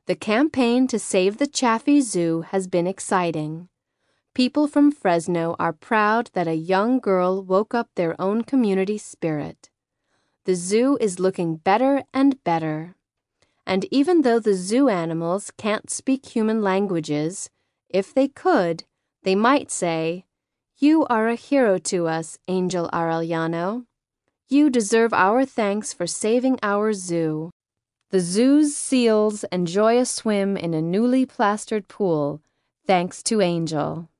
The campaign to save the Chaffee Zoo has been exciting. People from Fresno are proud that a young girl woke up their own community spirit. The zoo is looking better and better. And even though the zoo animals can't speak human languages, if they could, they might say, "You are a hero to us, Angel Arellano. You deserve our thanks for saving our zoo." The zoo's seals enjoy a swim in a newly plastered pool, thanks to Angel.